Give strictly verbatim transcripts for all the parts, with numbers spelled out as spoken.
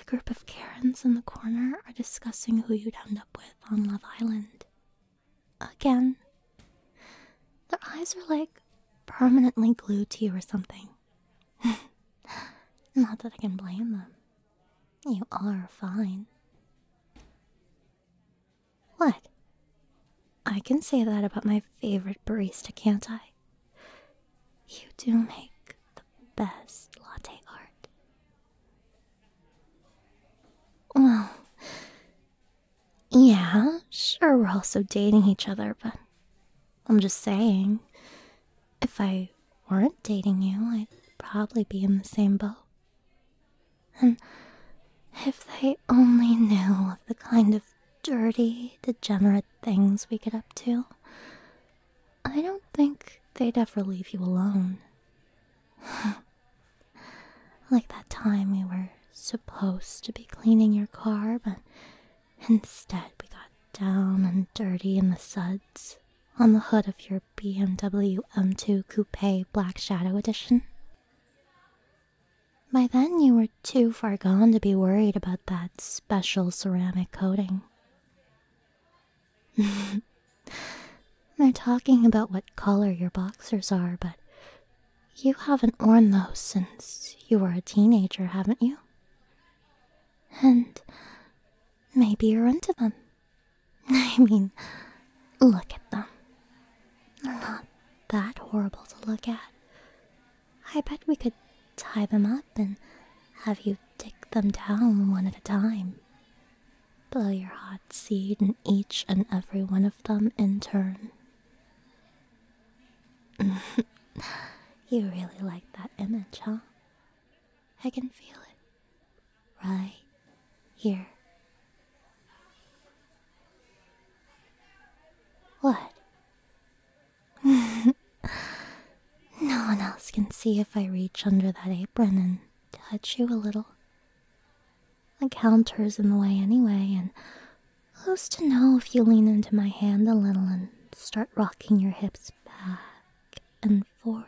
group of Karens in the corner are discussing who you'd end up with on Love Island. Again. Their eyes are like permanently glued to you or something. Not that I can blame them. You are fine. What? I can say that about my favorite barista, can't I? You do make the best latte art. Well, yeah, sure, we're also dating each other, but I'm just saying, if I weren't dating you, I'd probably be in the same boat. And if they only knew of the kind of dirty, degenerate things we get up to, I don't think they'd ever leave you alone. Like that time we were supposed to be cleaning your car, but instead we got down and dirty in the suds on the hood of your B M W M two Coupe Black Shadow Edition. By then you were too far gone to be worried about that special ceramic coating. They're talking about what color your boxers are, but you haven't worn those since you were a teenager, haven't you? And maybe you're into them. I mean, look at them. They're not that horrible to look at. I bet we could tie them up and have you dick them down one at a time. Blow your hot seed in each and every one of them in turn. You really like that image, huh? I can feel it. Right here. What? No one else can see if I reach under that apron and touch you a little. The counter's in the way anyway, and who's to know if you lean into my hand a little and start rocking your hips back and forth.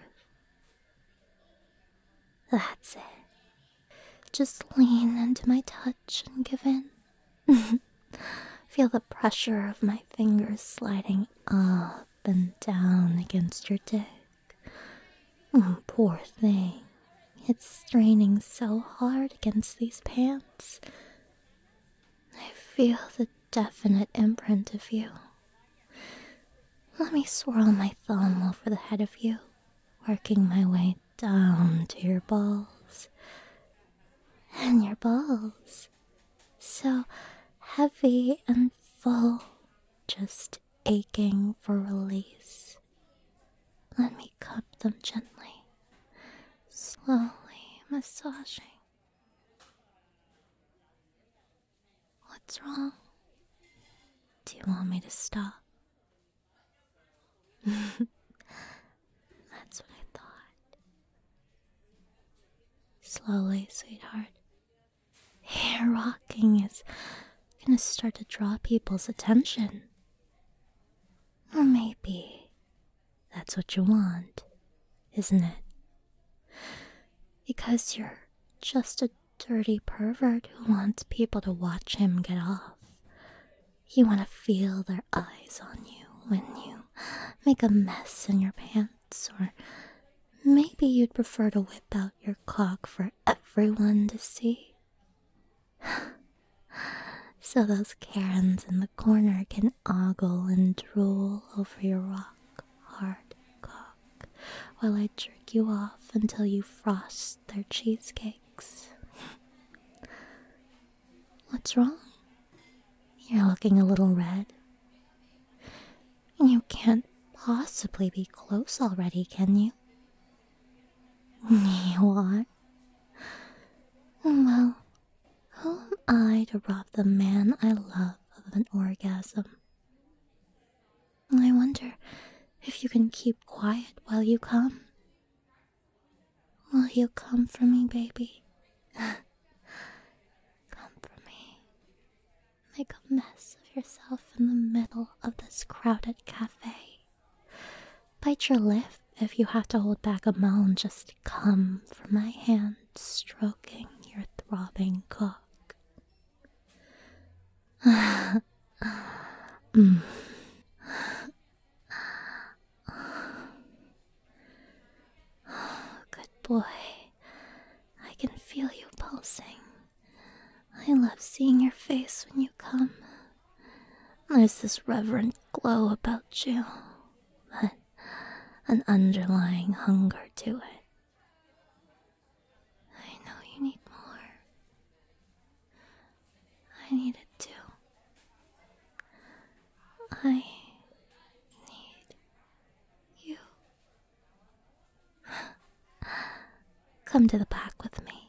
That's it. Just lean into my touch and give in. Feel the pressure of my fingers sliding up and down against your dick. Oh, poor thing. It's straining so hard against these pants. I feel the definite imprint of you. Let me swirl my thumb over the head of you, working my way down to your balls. And your balls, so heavy and full, just aching for release. Let me cup them gently, slowly massaging. What's wrong? Do you want me to stop? That's what I thought. Slowly, sweetheart. Hair rocking is gonna start to draw people's attention. Or maybe that's what you want, isn't it? Because you're just a dirty pervert who wants people to watch him get off. You want to feel their eyes on you when you make a mess in your pants, or maybe you'd prefer to whip out your cock for everyone to see. So those Karens in the corner can ogle and drool over your rock hard cock while I jerk you off until you frost their cheesecakes. What's wrong? You're looking a little red. You can't possibly be close already, can you? You are? Well, who am I to rob the man I love of an orgasm? I wonder if you can keep quiet while you come. Will you come for me, baby? Come for me. Make a mess of yourself in the middle of this crowded cafe. Bite your lip if you have to hold back a moan. Just come for my hand stroking your throbbing cock. mm. Good boy. I can feel you pulsing. I love seeing your face when you come. There's this reverent glow about you, but an underlying hunger to it. I know you need more. I need it too. I need you. Come to the back with me.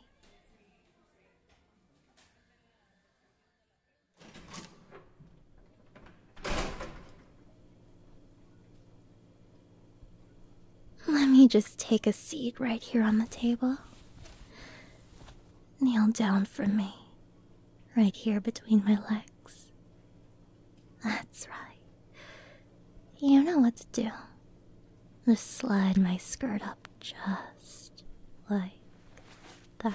Let me just take a seat right here on the table. Kneel down for me, right here between my legs. That's right. You know what to do. Just slide my skirt up just like that.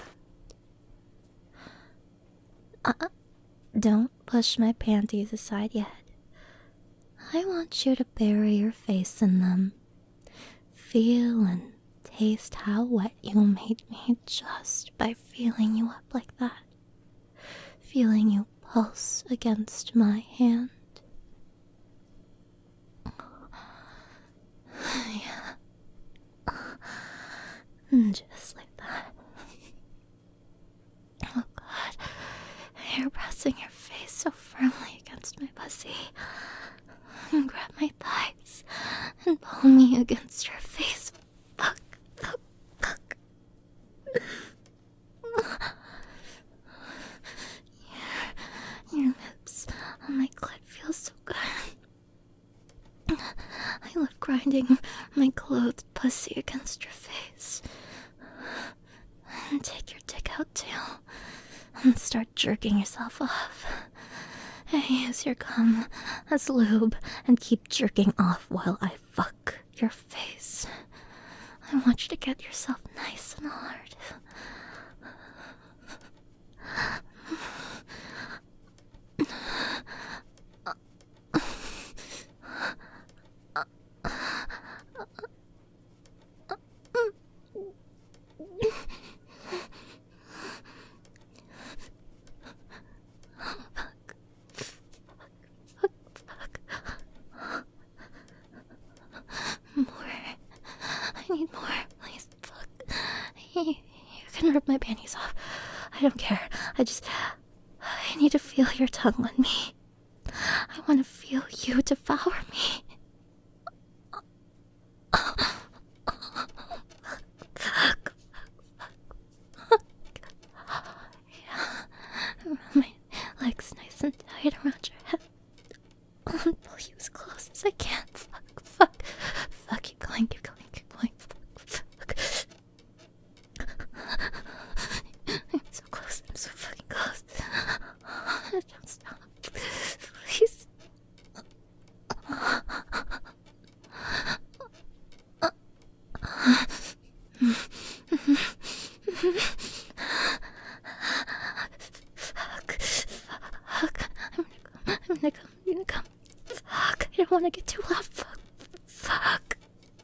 Uh-uh. Don't push my panties aside yet. I want you to bury your face in them. Feel and taste how wet you made me just by feeling you up like that. Feeling you pulse against my hand. Yeah. Just like that. Oh God, you're pressing your face so firmly against my pussy. And grab my thighs and pull me against your face. Fuck, fuck, fuck. Your, your lips on my clit feel so good. I love grinding my clothed pussy against your face. And take your dick out too. And start jerking yourself off. Use your cum as lube and keep jerking off while I fuck your face. I want you to get yourself nice and hard. You can rip my panties off. I don't care. I just... I need to feel your tongue on me. I want to feel you devour me. Yeah. Rub my legs nice and tight around your head. I'll pull you as close as I can. Fuck, fuck. Fuck, keep going, keep going, keep going. Fuck, fuck. I'm so close, I'm so fucking close. Don't stop. Please. Fuck. Fuck. I'm gonna come. I'm gonna come. I'm gonna come. Fuck. I don't wanna get too loud. Fuck. Fuck.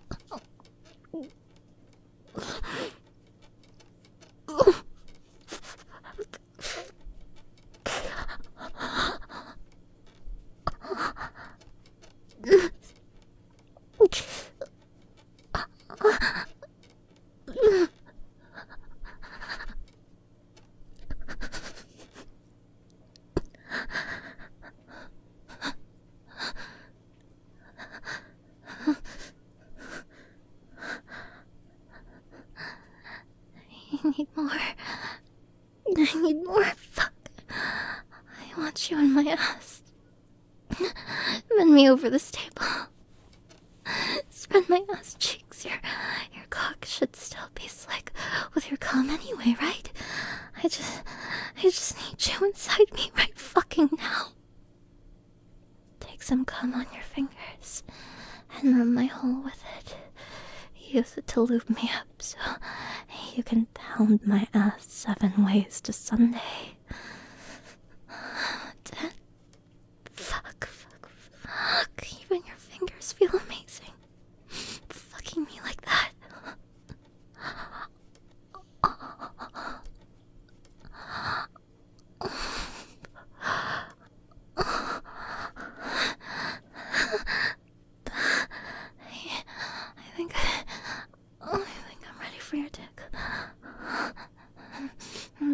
I need more. I need more. Fuck. I want you in my ass. Bend me over this table. Spread my ass cheeks. Your, your cock should still be slick with your cum anyway, right? I just, I just need you inside me right fucking now. Take some cum on your fingers and rub my hole with it. Use it to lube me up so you can pound my ass seven ways to Sunday. That's it.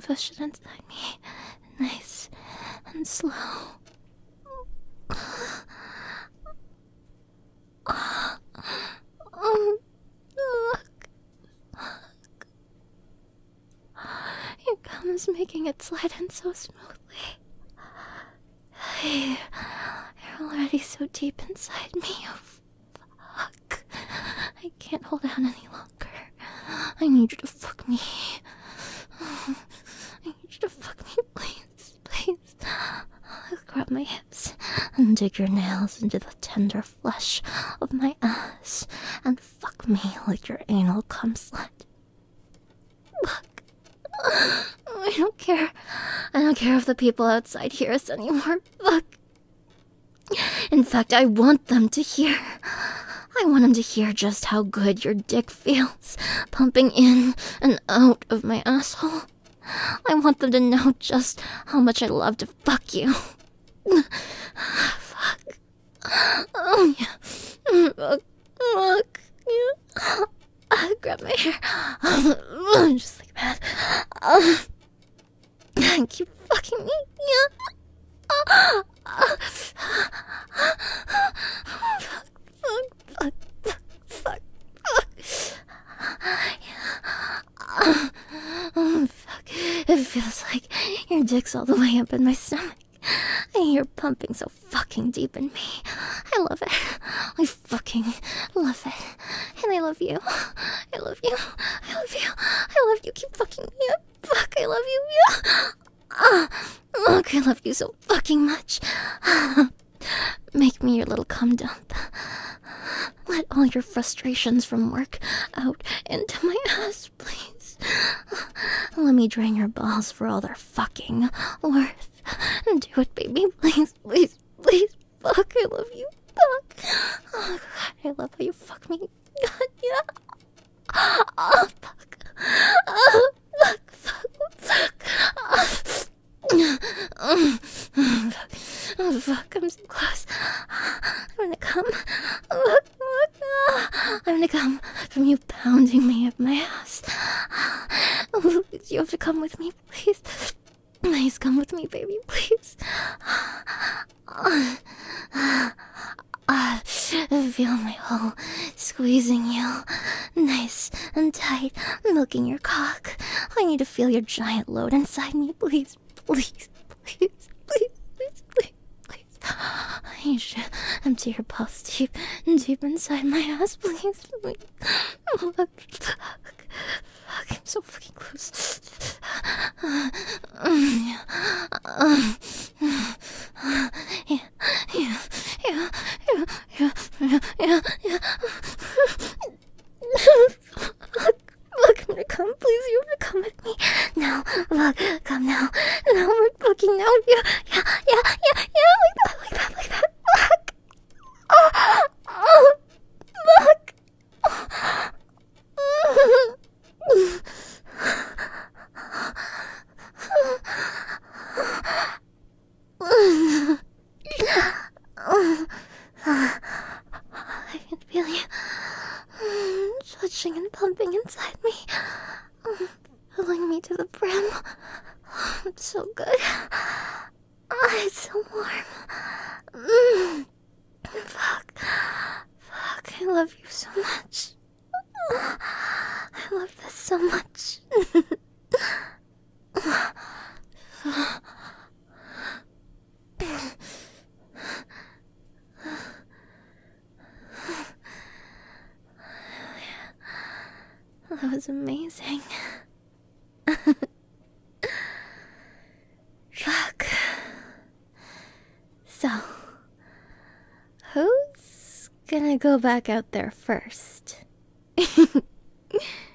push it inside me, nice and slow. Um, look. Look. Here comes making it slide in so smoothly. Hey, you're already so deep inside me. Oh, fuck. I can't hold out any longer. I need you to fuck me. I need you to fuck me, please, please. Grab my hips and dig your nails into the tender flesh of my ass and fuck me like your anal cum slut. Look, I don't care. I don't care if the people outside hear us anymore. Fuck. In fact, I want them to hear. I want them to hear just how good your dick feels, pumping in and out of my asshole. I want them to know just how much I love to fuck you. Fuck. Oh, yeah. Fuck. Fuck. Yeah. Uh, grab my hair. Just like that. Um, keep fucking me. Yeah. Uh, fuck. Fuck. Fuck. Fuck. Fuck. Yeah. Uh, fuck. It feels like your dick's all the way up in my stomach. And you're pumping so fucking deep in me. I love it. I fucking love it. And I love you. I love you. I love you. I love you. Keep fucking me up. Fuck, I love you. Yeah. Ah, look, I love you so fucking much. Make me your little cum dump. Let all your frustrations from work out into my ass, please. Let me drain your balls for all their fucking worth. Do it, baby. Please, please, please. Fuck, I love you. Fuck. Oh, God, I love how you fuck me. God, yeah. Oh, fuck. Oh, fuck, fuck, fuck. Oh, oh, fuck. Oh, fuck, I'm so close. I'm gonna come. Look, look. I'm gonna come from you pounding me up my ass. Please, you have to come with me, please. Please come with me, baby, please. I feel my hole squeezing you. Nice and tight, milking your cock. I need to feel your giant load inside me, please, please, please, please, please, please, please. I need you to empty your pulse deep, deep inside my ass, please, please. Oh, fuck, fuck, fuck, I'm so fucking close. Uh, um, yeah, um, uh, yeah, yeah, yeah, yeah, yeah, yeah, yeah, yeah. Look, I'm gonna come, please, you have to come with me. Now, look, come now. Now we're fucking now. Yeah, yeah, yeah, yeah, yeah, like that, like that, like that. Look. Oh, oh, look. I can feel you touching and pumping inside me, filling me to the brim. It's so good. It's so warm. Mm. Fuck. Fuck, I love you so much. I love this so much. That was amazing. Fuck. So, who's gonna go back out there first?